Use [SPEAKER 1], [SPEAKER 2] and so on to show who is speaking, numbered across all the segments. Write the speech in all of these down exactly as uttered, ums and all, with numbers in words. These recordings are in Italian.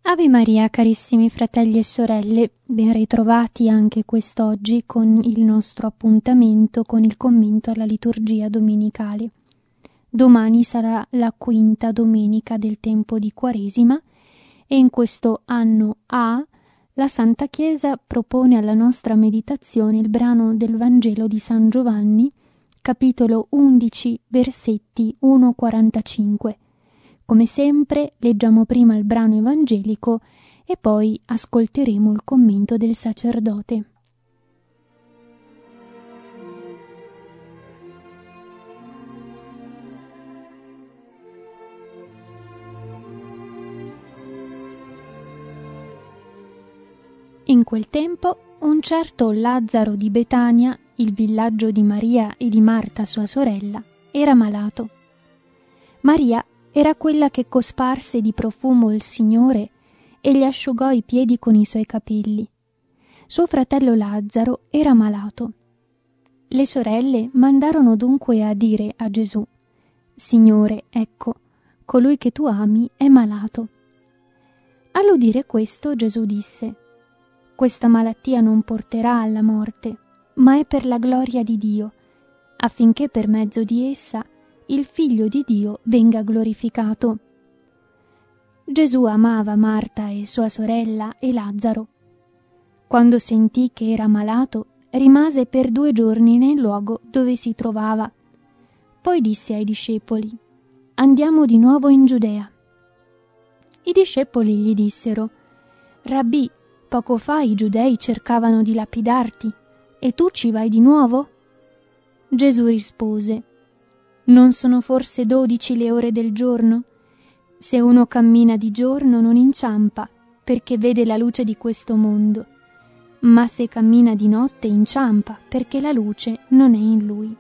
[SPEAKER 1] Ave Maria, carissimi fratelli e sorelle, ben ritrovati anche quest'oggi con il nostro appuntamento con il commento alla liturgia domenicale. Domani sarà la quinta domenica del tempo di Quaresima e in questo anno A la Santa Chiesa propone alla nostra meditazione il brano del Vangelo di San Giovanni, capitolo undici, versetti uno a quarantacinque. Come sempre, leggiamo prima il brano evangelico e poi ascolteremo il commento del sacerdote. In quel tempo, un certo Lazzaro di Betania, il villaggio di Maria e di Marta sua sorella, era malato. Maria era quella che cosparse di profumo il Signore e gli asciugò i piedi con i suoi capelli. Suo fratello Lazzaro era malato. Le sorelle mandarono dunque a dire a Gesù: «Signore, ecco, colui che tu ami è malato». All'udire questo Gesù disse: «Questa malattia non porterà alla morte, ma è per la gloria di Dio, affinché per mezzo di essa il Figlio di Dio venga glorificato». Gesù amava Marta e sua sorella e Lazzaro. Quando sentì che era malato, rimase per due giorni nel luogo dove si trovava. Poi disse ai discepoli: «Andiamo di nuovo in Giudea». I discepoli gli dissero: «Rabbì, poco fa i giudei cercavano di lapidarti, e tu ci vai di nuovo?» Gesù rispose: «Non sono forse dodici le ore del giorno? Se uno cammina di giorno non inciampa, perché vede la luce di questo mondo, ma se cammina di notte inciampa, perché la luce non è in lui».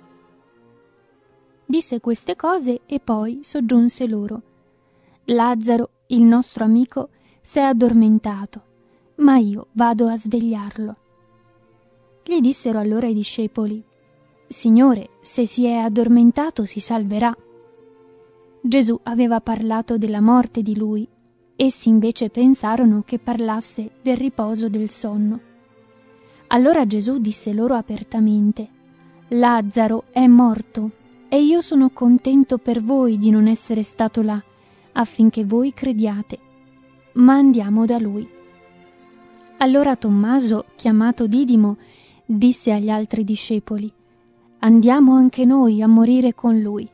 [SPEAKER 1] Disse queste cose e poi soggiunse loro: «Lazzaro, il nostro amico, s'è addormentato, ma io vado a svegliarlo». Gli dissero allora i discepoli: «Signore, se si è addormentato si salverà». Gesù aveva parlato della morte di lui, essi invece pensarono che parlasse del riposo del sonno. Allora Gesù disse loro apertamente: «Lazzaro è morto, e io sono contento per voi di non essere stato là, affinché voi crediate. Ma andiamo da lui». Allora Tommaso, chiamato Didimo, disse agli altri discepoli: «Andiamo anche noi a morire con lui».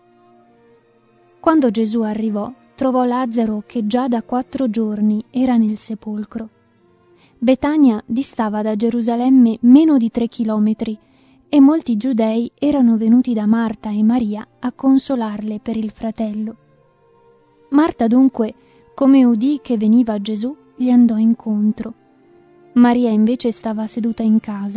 [SPEAKER 1] Quando Gesù arrivò, trovò Lazzaro che già da quattro giorni era nel sepolcro. Betania distava da Gerusalemme meno di tre chilometri e molti giudei erano venuti da Marta e Maria a consolarle per il fratello. Marta dunque, come udì che veniva Gesù, gli andò incontro. Maria invece stava seduta in casa.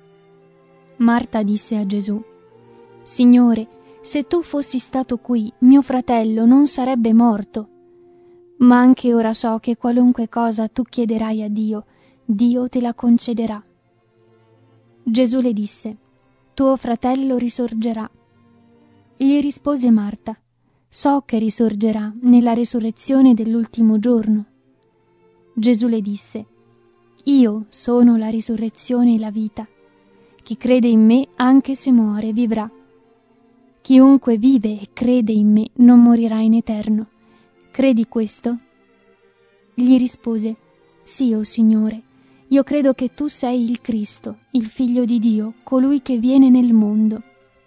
[SPEAKER 1] Marta disse a Gesù: «Signore, se tu fossi stato qui, mio fratello non sarebbe morto. Ma anche ora so che qualunque cosa tu chiederai a Dio, Dio te la concederà». Gesù le disse: «Tuo fratello risorgerà». Gli rispose Marta: «So che risorgerà nella risurrezione dell'ultimo giorno». Gesù le disse: «Io sono la risurrezione e la vita. Chi crede in me, anche se muore, vivrà. Chiunque vive e crede in me non morirà in eterno. Credi questo?» Gli rispose: «Sì, o Signore, io credo che tu sei il Cristo, il Figlio di Dio, colui che viene nel mondo».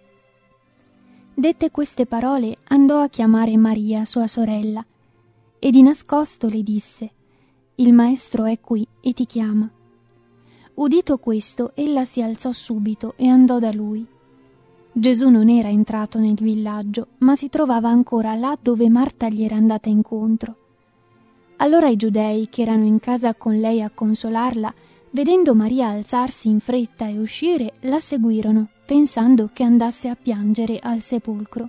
[SPEAKER 1] Dette queste parole, andò a chiamare Maria, sua sorella, e di nascosto le disse: «Il Maestro è qui e ti chiama». Udito questo, ella si alzò subito e andò da lui. Gesù non era entrato nel villaggio, ma si trovava ancora là dove Marta gli era andata incontro. Allora i giudei che erano in casa con lei a consolarla, vedendo Maria alzarsi in fretta e uscire, la seguirono, pensando che andasse a piangere al sepolcro.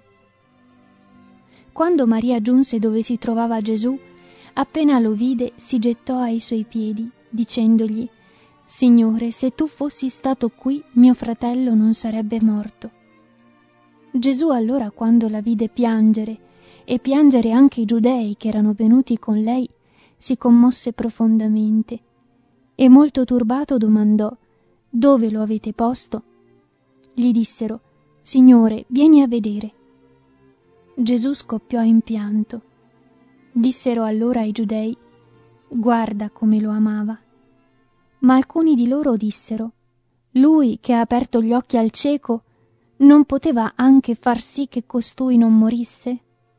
[SPEAKER 1] Quando Maria giunse dove si trovava Gesù, appena lo vide si gettò ai suoi piedi, dicendogli: «Signore, se tu fossi stato qui, mio fratello non sarebbe morto». Gesù allora, quando la vide piangere, e piangere anche i giudei che erano venuti con lei, si commosse profondamente e molto turbato domandò: «Dove lo avete posto?» Gli dissero: «Signore, vieni a vedere». Gesù scoppiò in pianto. Dissero allora ai giudei: «Guarda come lo amava». Ma alcuni di loro dissero: «Lui che ha aperto gli occhi al cieco non poteva anche far sì che costui non morisse?»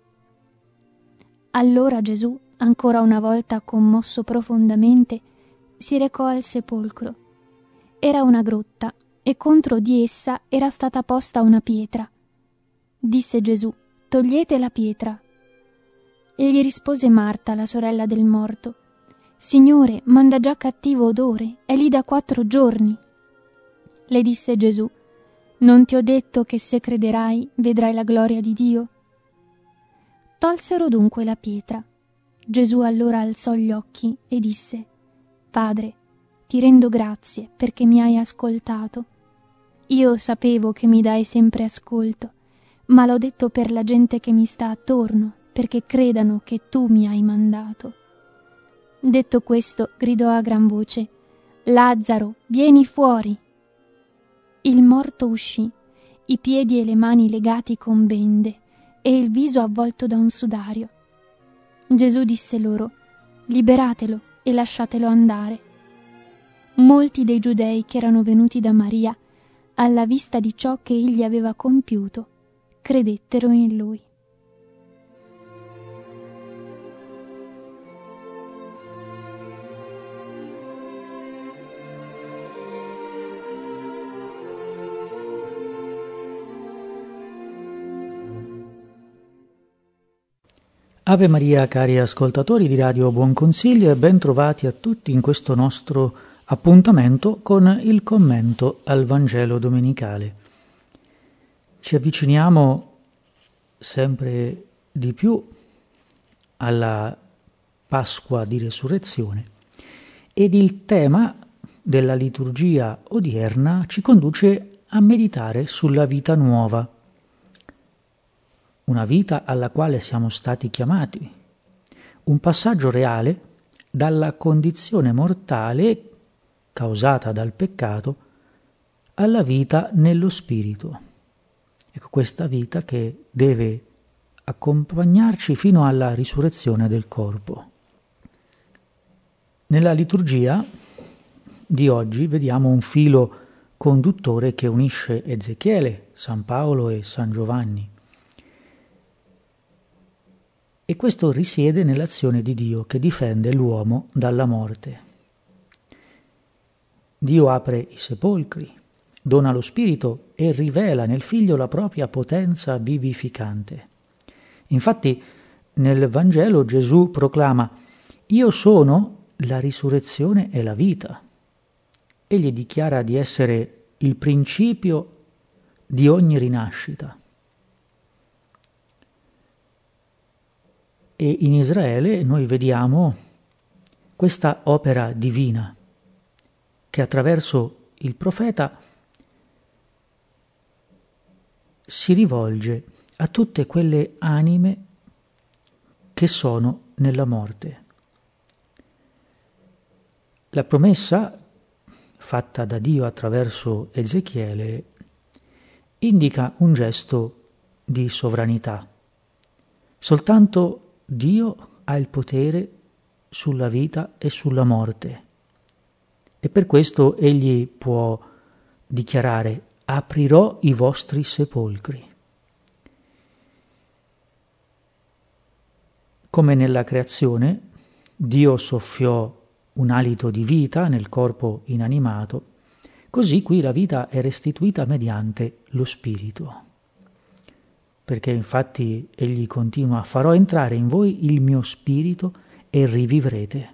[SPEAKER 1] Allora Gesù, ancora una volta commosso profondamente, si recò al sepolcro. Era una grotta e contro di essa era stata posta una pietra. Disse Gesù: «Togliete la pietra». E gli rispose Marta, la sorella del morto: «Signore, manda già cattivo odore, è lì da quattro giorni». Le disse Gesù: «Non ti ho detto che se crederai vedrai la gloria di Dio?» Tolsero dunque la pietra. Gesù allora alzò gli occhi e disse: «Padre, ti rendo grazie perché mi hai ascoltato. Io sapevo che mi dai sempre ascolto, ma l'ho detto per la gente che mi sta attorno, perché credano che tu mi hai mandato». Detto questo, gridò a gran voce: «Lazzaro, vieni fuori!» Il morto uscì, i piedi e le mani legati con bende e il viso avvolto da un sudario. Gesù disse loro: «Liberatelo e lasciatelo andare». Molti dei giudei che erano venuti da Maria, alla vista di ciò che egli aveva compiuto, credettero in lui.
[SPEAKER 2] Ave Maria, cari ascoltatori di Radio Buon Consiglio, e ben trovati a tutti in questo nostro appuntamento con il commento al Vangelo domenicale. Ci avviciniamo sempre di più alla Pasqua di Resurrezione ed il tema della liturgia odierna ci conduce a meditare sulla vita nuova. Una vita alla quale siamo stati chiamati, un passaggio reale dalla condizione mortale causata dal peccato alla vita nello spirito. Ecco, questa vita che deve accompagnarci fino alla risurrezione del corpo. Nella liturgia di oggi vediamo un filo conduttore che unisce Ezechiele, San Paolo e San Giovanni. E questo risiede nell'azione di Dio che difende l'uomo dalla morte. Dio apre i sepolcri, dona lo Spirito e rivela nel Figlio la propria potenza vivificante. Infatti nel Vangelo Gesù proclama: «Io sono la risurrezione e la vita». Egli dichiara di essere il principio di ogni rinascita. E in Israele noi vediamo questa opera divina che attraverso il profeta si rivolge a tutte quelle anime che sono nella morte. La promessa fatta da Dio attraverso Ezechiele indica un gesto di sovranità. Soltanto Dio ha il potere sulla vita e sulla morte e per questo egli può dichiarare: aprirò i vostri sepolcri. Come nella creazione, Dio soffiò un alito di vita nel corpo inanimato, così qui la vita è restituita mediante lo Spirito. Perché infatti egli continua: farò entrare in voi il mio spirito e rivivrete.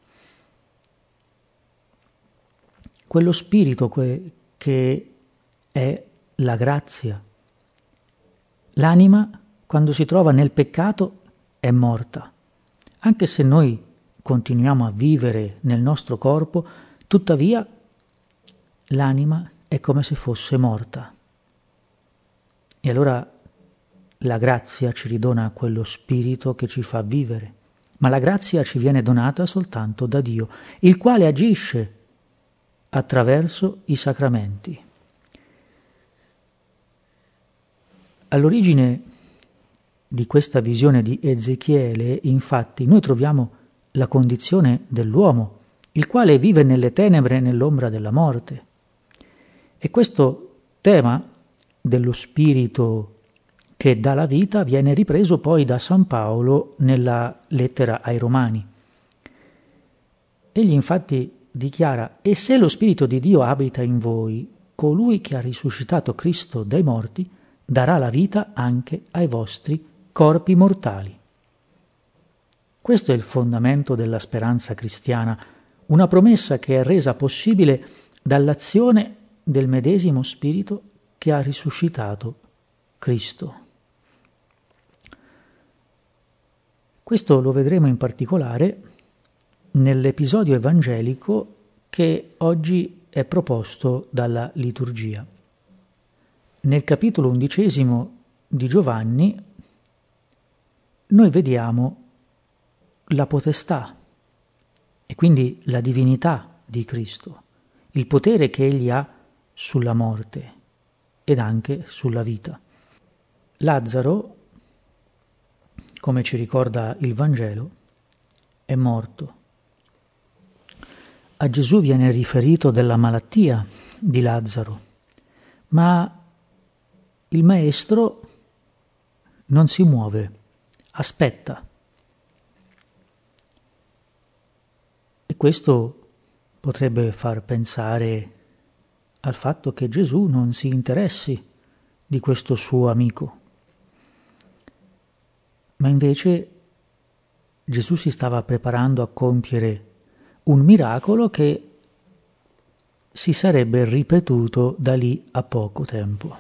[SPEAKER 2] Quello spirito que- che è la grazia. L'anima, quando si trova nel peccato, è morta. Anche se noi continuiamo a vivere nel nostro corpo, tuttavia l'anima è come se fosse morta. E allora la grazia ci ridona quello spirito che ci fa vivere, ma la grazia ci viene donata soltanto da Dio, il quale agisce attraverso i sacramenti. All'origine di questa visione di Ezechiele, infatti, noi troviamo la condizione dell'uomo, il quale vive nelle tenebre e nell'ombra della morte. E questo tema dello spirito che dà la vita viene ripreso poi da San Paolo nella lettera ai Romani. Egli infatti dichiara: «E se lo Spirito di Dio abita in voi, colui che ha risuscitato Cristo dai morti darà la vita anche ai vostri corpi mortali». Questo è il fondamento della speranza cristiana, una promessa che è resa possibile dall'azione del medesimo Spirito che ha risuscitato Cristo. Questo lo vedremo in particolare nell'episodio evangelico che oggi è proposto dalla liturgia. Nel capitolo undicesimo di Giovanni noi vediamo la potestà e quindi la divinità di Cristo, il potere che egli ha sulla morte ed anche sulla vita. Lazzaro, come ci ricorda il Vangelo, è morto. A Gesù viene riferito della malattia di Lazzaro, ma il Maestro non si muove, aspetta. E questo potrebbe far pensare al fatto che Gesù non si interessi di questo suo amico. Ma invece Gesù si stava preparando a compiere un miracolo che si sarebbe ripetuto da lì a poco tempo.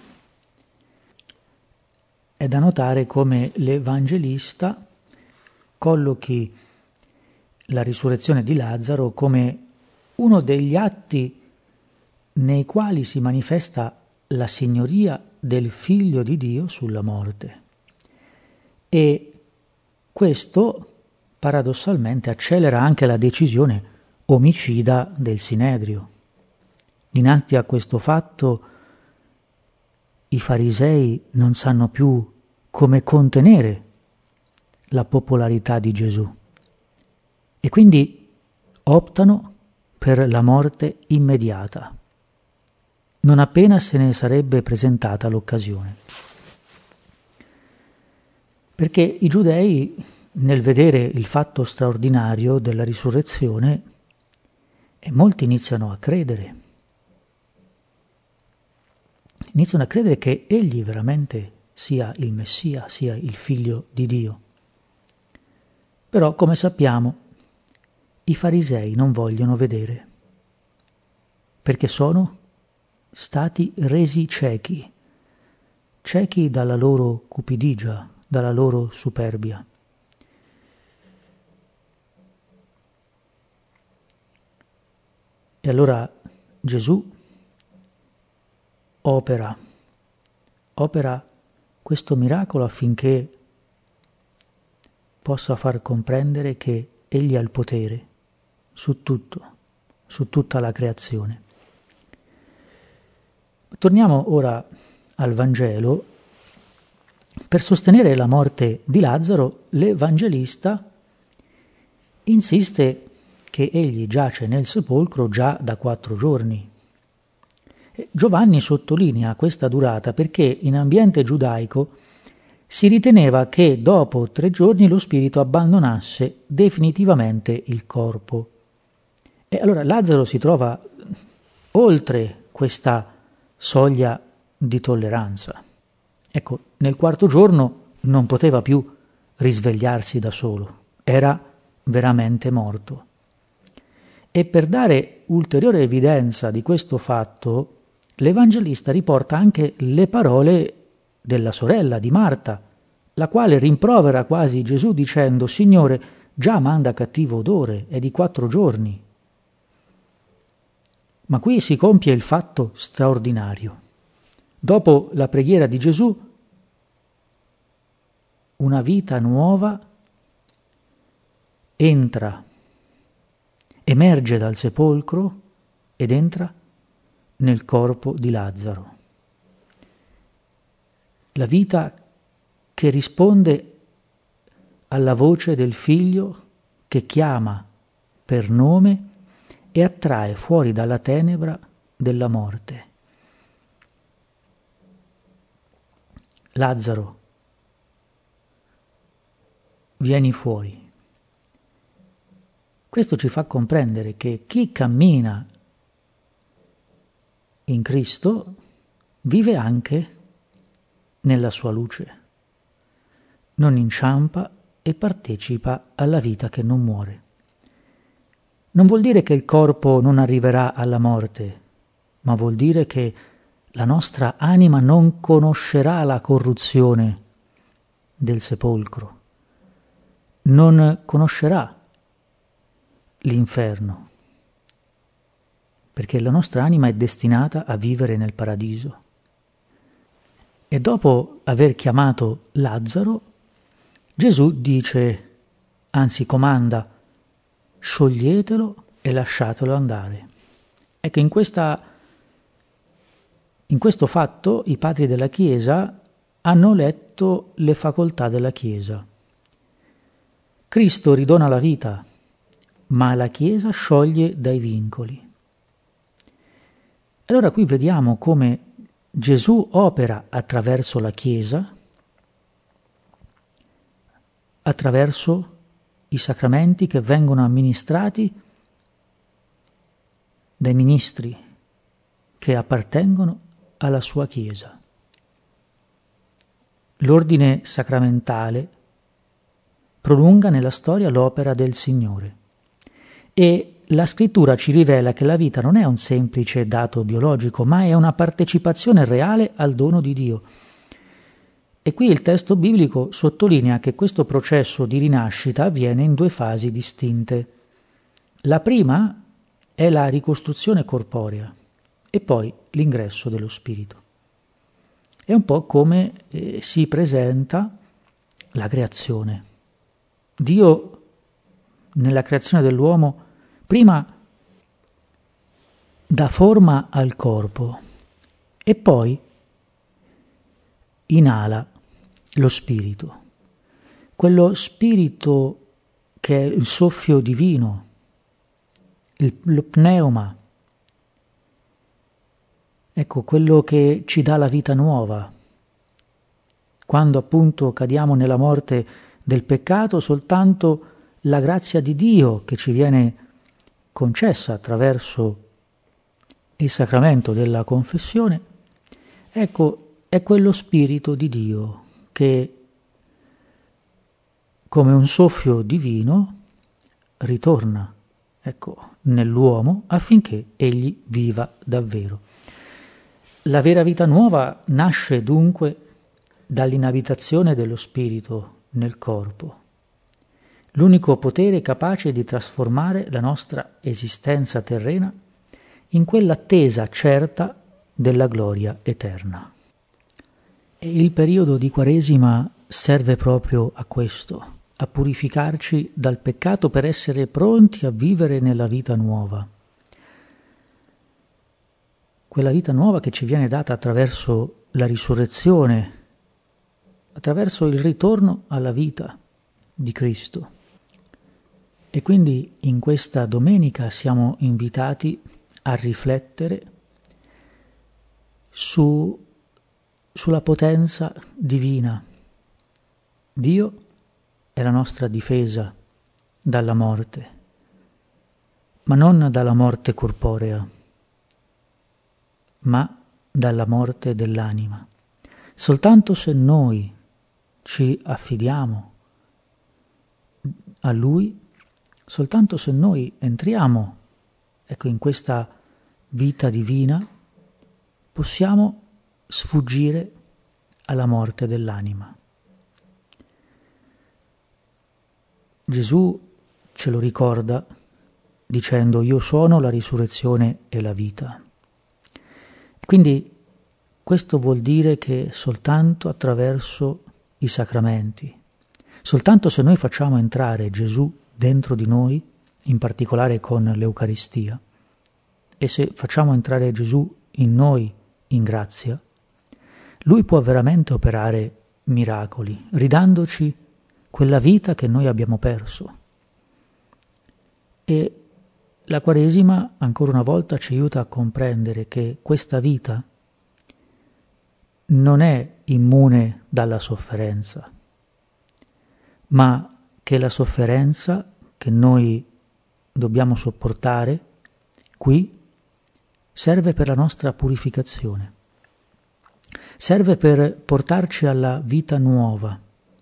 [SPEAKER 2] È da notare come l'Evangelista collochi la risurrezione di Lazzaro come uno degli atti nei quali si manifesta la signoria del Figlio di Dio sulla morte. E questo paradossalmente accelera anche la decisione omicida del Sinedrio. Dinanzi a questo fatto i farisei non sanno più come contenere la popolarità di Gesù e quindi optano per la morte immediata, non appena se ne sarebbe presentata l'occasione. Perché i giudei, nel vedere il fatto straordinario della risurrezione, e molti iniziano a credere, iniziano a credere che egli veramente sia il Messia, sia il Figlio di Dio. Però, come sappiamo, i farisei non vogliono vedere, perché sono stati resi ciechi, ciechi dalla loro cupidigia, dalla loro superbia. E allora Gesù opera, opera questo miracolo affinché possa far comprendere che egli ha il potere su tutto, su tutta la creazione. Torniamo ora al Vangelo. Per sostenere la morte di Lazzaro, l'Evangelista insiste che egli giace nel sepolcro già da quattro giorni. Giovanni sottolinea questa durata perché in ambiente giudaico si riteneva che dopo tre giorni lo spirito abbandonasse definitivamente il corpo. E allora Lazzaro si trova oltre questa soglia di tolleranza. Ecco, nel quarto giorno non poteva più risvegliarsi da solo, era veramente morto. E per dare ulteriore evidenza di questo fatto, l'Evangelista riporta anche le parole della sorella di Marta, la quale rimprovera quasi Gesù dicendo: «Signore, già manda cattivo odore, è di quattro giorni». Ma qui si compie il fatto straordinario. Dopo la preghiera di Gesù, una vita nuova entra, emerge dal sepolcro ed entra nel corpo di Lazzaro. La vita che risponde alla voce del figlio che chiama per nome e attrae fuori dalla tenebra della morte. Lazzaro, vieni fuori. Questo ci fa comprendere che chi cammina in Cristo vive anche nella sua luce, non inciampa e partecipa alla vita che non muore. Non vuol dire che il corpo non arriverà alla morte, ma vuol dire che la nostra anima non conoscerà la corruzione del sepolcro, non conoscerà l'inferno, perché la nostra anima è destinata a vivere nel paradiso. E dopo aver chiamato Lazzaro, Gesù dice, anzi comanda, scioglietelo e lasciatelo andare. Ecco, in questa, in questo fatto i padri della Chiesa hanno letto le facoltà della Chiesa. Cristo ridona la vita, ma la Chiesa scioglie dai vincoli. Allora qui vediamo come Gesù opera attraverso la Chiesa, attraverso i sacramenti che vengono amministrati dai ministri che appartengono alla sua Chiesa. L'ordine sacramentale prolunga nella storia l'opera del Signore e la Scrittura ci rivela che la vita non è un semplice dato biologico, ma è una partecipazione reale al dono di Dio. E qui il testo biblico sottolinea che questo processo di rinascita avviene in due fasi distinte. La prima è la ricostruzione corporea e poi l'ingresso dello Spirito. È un po' come eh, si presenta la creazione. Dio, nella creazione dell'uomo, prima dà forma al corpo e poi inala lo spirito, quello spirito che è il soffio divino, il, lo pneuma, ecco, quello che ci dà la vita nuova. Quando appunto cadiamo nella morte del peccato, soltanto la grazia di Dio che ci viene concessa attraverso il sacramento della confessione, ecco, è quello Spirito di Dio che, come un soffio divino, ritorna, ecco, nell'uomo affinché egli viva davvero. La vera vita nuova nasce dunque dall'inabitazione dello Spirito nel corpo, l'unico potere capace di trasformare la nostra esistenza terrena in quell'attesa certa della gloria eterna. E il periodo di Quaresima serve proprio a questo, a purificarci dal peccato per essere pronti a vivere nella vita nuova. Quella vita nuova che ci viene data attraverso la risurrezione, attraverso il ritorno alla vita di Cristo. E quindi in questa domenica siamo invitati a riflettere su, sulla potenza divina. Dio è la nostra difesa dalla morte, ma non dalla morte corporea, ma dalla morte dell'anima. Soltanto se noi ci affidiamo a Lui, soltanto se noi entriamo, ecco, in questa vita divina, possiamo sfuggire alla morte dell'anima. Gesù ce lo ricorda dicendo: io sono la risurrezione e la vita. Quindi questo vuol dire che soltanto attraverso i sacramenti, soltanto se noi facciamo entrare Gesù dentro di noi, in particolare con l'Eucaristia, e se facciamo entrare Gesù in noi in grazia, Lui può veramente operare miracoli, ridandoci quella vita che noi abbiamo perso. E la Quaresima, ancora una volta, ci aiuta a comprendere che questa vita non è immune dalla sofferenza, ma che la sofferenza che noi dobbiamo sopportare qui serve per la nostra purificazione, serve per portarci alla vita nuova,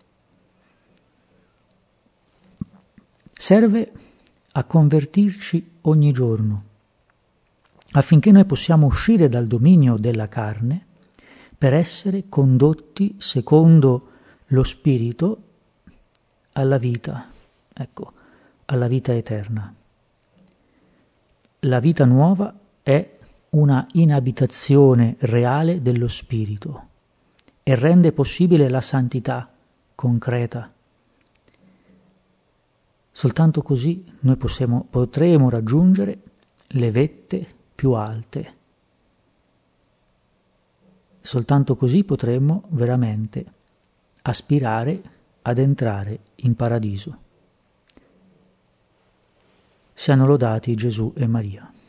[SPEAKER 2] serve a convertirci ogni giorno, affinché noi possiamo uscire dal dominio della carne per essere condotti secondo lo Spirito alla vita, ecco, alla vita eterna. La vita nuova è una inabitazione reale dello Spirito e rende possibile la santità concreta. Soltanto così noi possiamo, potremo raggiungere le vette più alte. Soltanto così potremo veramente aspirare ad entrare in paradiso. Siano lodati Gesù e Maria.